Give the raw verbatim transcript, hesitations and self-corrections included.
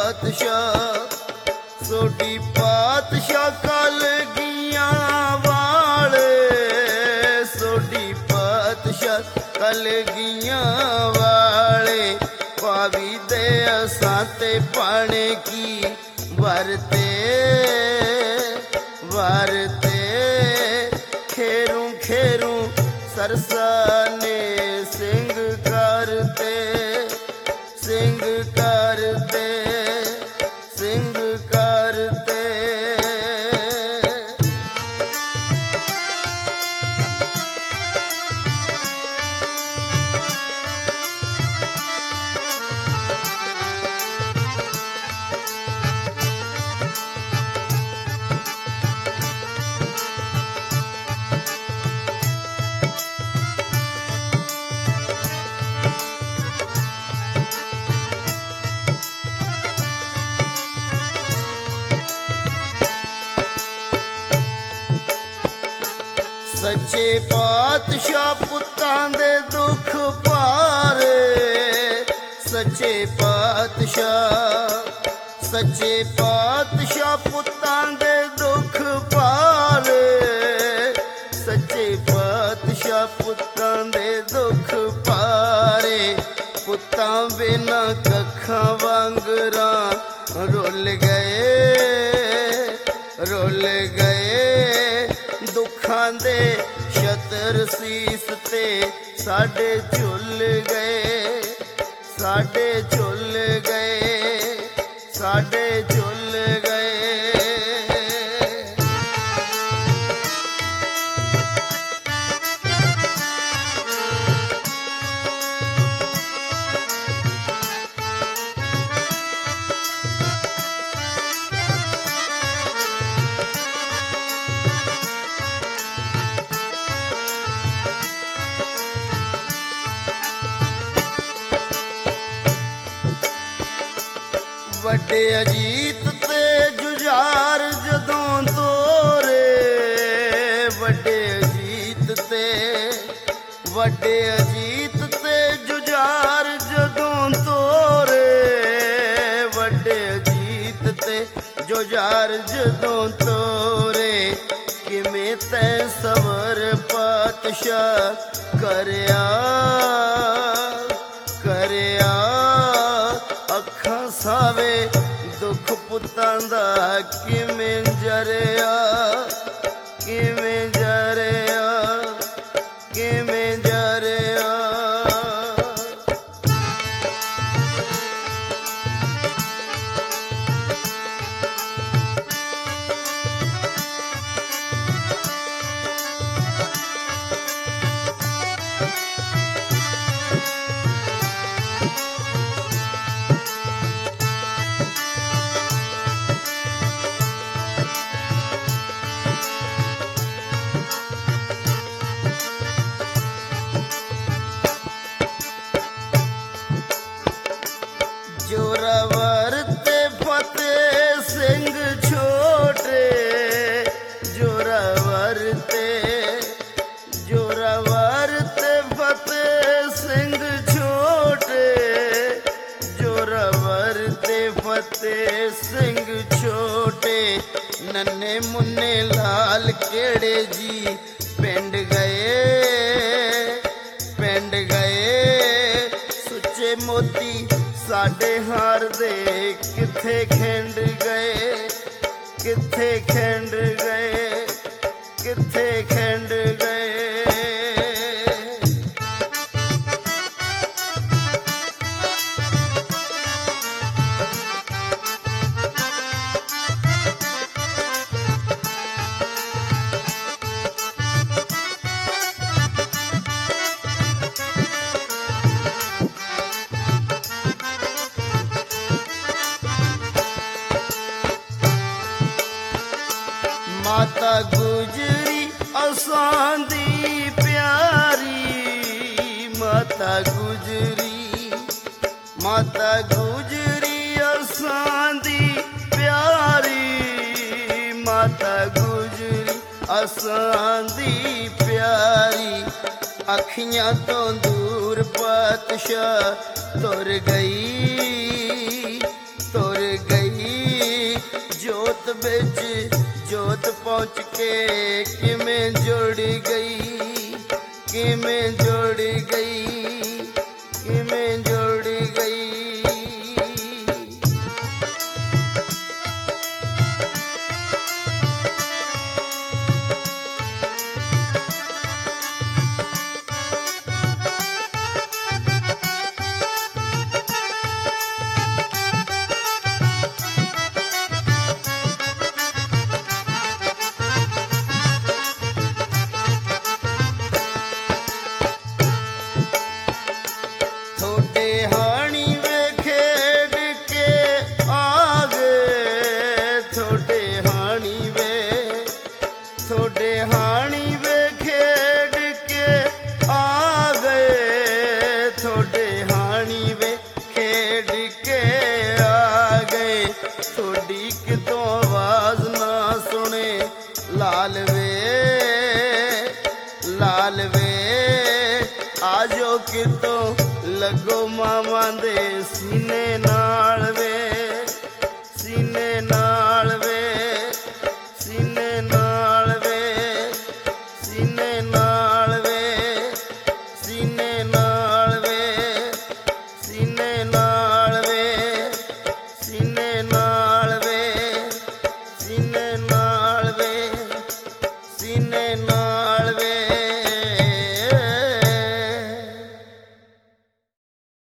ਪਾਤਸ਼ਾਹ ਸੋਢੀ ਪਾਤਸ਼ਾਹ ਕਲਗੀਆਂ ਵਾਲੇ ਸੋਢੀ ਪਾਤਸ਼ਾਹ ਕਲਗੀਆਂ ਵਾਲੇ ਪਾਵੀ ਦੇ ਅਸਾਂ ਤੇ ਪਾਣੇ ਕੀ ਵਰਤੇ ਵਰਤੇ ਖੇਰੂ ਖੇਰੂ सरसाने सिंह करते सिंह करते सिंह करते सच्चे पातशाह पुत्तां दे दुख भारे सच्चे पातशाह सच्चे पातशाह पुत्तां दे दुख भारे सच्चे पातशाह पुत्तां दे दुख भारे पुत्तां बिना कखां वांगरां रुल गए रुल गए दुखां दे छतर सीस ते साडे झुल गए साडे झुल गए साडे झुल गए ਵੱਡੇ ਅਜੀਤ ਤੇ ਜੁਝਾਰ ਜਦੋਂ ਤੋਰੇ ਵੱਡੇ ਅਜੀਤ ਤੇ ਵੱਡੇ ਅਜੀਤ ਤੇ ਜੁਝਾਰ ਜਦੋਂ ਤੋਰੇ ਵੱਡੇ ਅਜੀਤ ਤੇ ਜੁਝਾਰ ਜਦੋਂ ਤੋਰੇ ਕਿਵੇਂ ਤੈ ਸਵਰ ਪਾਤਸ਼ਾਹ ਕਰਿਆ ਕਰਿਆ ਅੱਖਾਂ ਸਾਵੇ ਦੁੱਖ ਪੁੱਤਾਂ ਦਾ ਕਿਵੇਂ ਜਰਿਆ ਕਿਵੇਂ ਜਰਿਆ ਕਿਵੇਂ ਜਰਿਆ जोरावर ते फतेह सिंह छोटे जोरावर ते जोरावर ते फतेह सिंह छोटे जोरावर ते फतेह सिंह छोटे नन्हे मुन्ने लाल केड़े जी पिंड गए पिंड गए सुच्चे मोती साडे हार दे किथे खिंड गए किथे खिंड गए किथे खिंड गए माता गुजरी असां दी प्यारी माता गुजरी माता गुजरी असां दी प्यारी माता गुजरी असां दी प्यारी अखियां तो दूर पातशाह तुर गई तुर ਵਿੱਚ ਜੋਤ ਪਹੁੰਚ ਕੇ ਕਿਵੇਂ ਜੁੜ ਗਈ, ਕਿਵੇਂ ਜੁੜ ਗਈ, ਕਿਵੇਂ ਜੁੜ ਗਈ। ਤੁਹਾਡੇ ਹਾਣੀ ਵੇ ਖੇਡ ਕੇ ਆ ਗਏ, ਤੁਹਾਡੇ ਹਾਣੀ ਵੇ ਖੇਡ ਕੇ ਆ ਗਏ। ਤੁਹਾਡੀ ਕਿਤੋਂ ਆਵਾਜ਼ ਨਾ ਸੁਣੇ ਲਾਲ ਵੇ, ਲਾਲ ਵੇ ਆਜੋ ਕਿਤੋਂ ਲੱਗੋ ਮਾਵਾਂ ਦੇ ਸੀਨੇ ਨਾਲ ਵੇ, ਸੀਨੇ ਨਾਲ ਵੇ, ਸੀਨੇ ਨਾਲ ਵੇ, ਸੀਨੇ ਨਾਲ ਵੇ, ਸੀਨੇ ਨਾਲ ਵੇ, ਸੀਨੇ ਨਾਲ ਵੇ, ਸੀਨੇ ਨਾਲ ਵੇ, ਸੀਨੇ ਨਾਲ ਵੇ, ਸੀਨੇ ਨਾਲ